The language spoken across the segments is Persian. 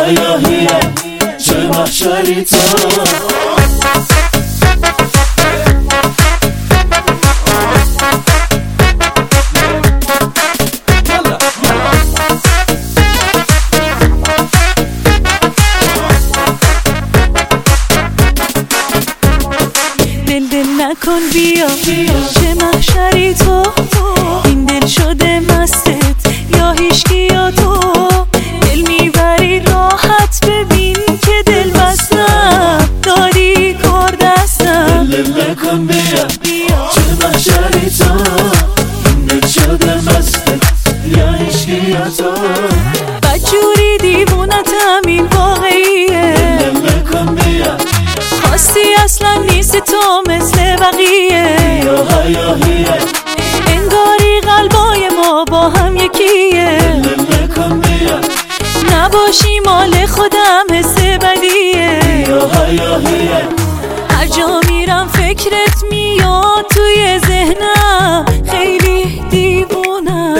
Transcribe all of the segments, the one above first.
هيا هي چه محشری تو دل نکن بیا چه محشری تو این دل شده مستت یا هیچکی یا تو دل میبری راحت ببین که دل بستم داری کار دستم دل نکن بیا چه محشری تو این دل شده مستت یا هیچکی یا تو بدجوری دیوونتم این واقعیه دل نکن بیا خواستی اصلا نیست تو مثل بقیه هيا هي انگاری قلبای ما با هم یکیه دل نکن بیا نباشی مال خودم حس بدیه هيا هي هر جا میرم فکرت میاد توی ذهنم خیلی دیوونم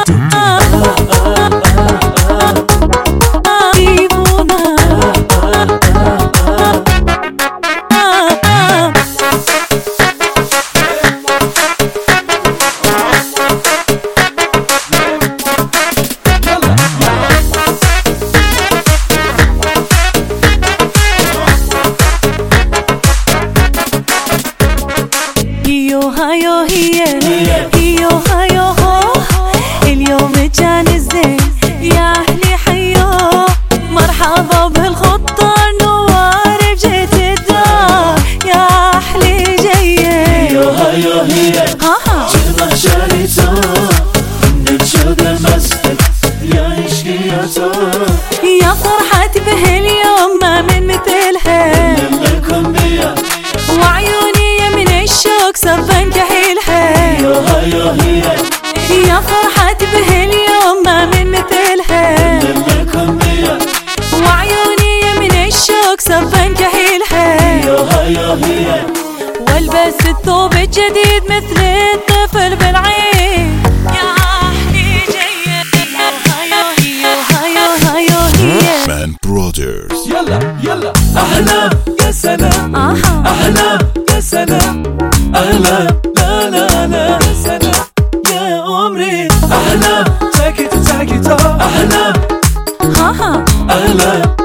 هيا هيا هيا ها اليوم جانزين يا أهلي حيا مرحبا بالخطة النوار بجيت الدار يا أهلي جاية هيا هي چه محشری تو دل شده مستت یا عشقی یا تو يا فرحتي بهاليوم ما من مثلها دل نکن بیا وعيوني من الشوق صفن كحيلها هيا هي يا فرحتي بهاليوم ما من مثلها دل نکن بیا وعيوني من الشوق صفن كحيلها هيا هي والبس الثوب الجديد مثل الطفل بالعين يا أهلي جاية هيا هي هيا هيا هي Man Brothers. يلا يلا أحلام يا سلام أحلام يا سلام أحلام لا لا لا يا سلام يا عمري أحلام تاكيت تاكيت أحلام ها أحلام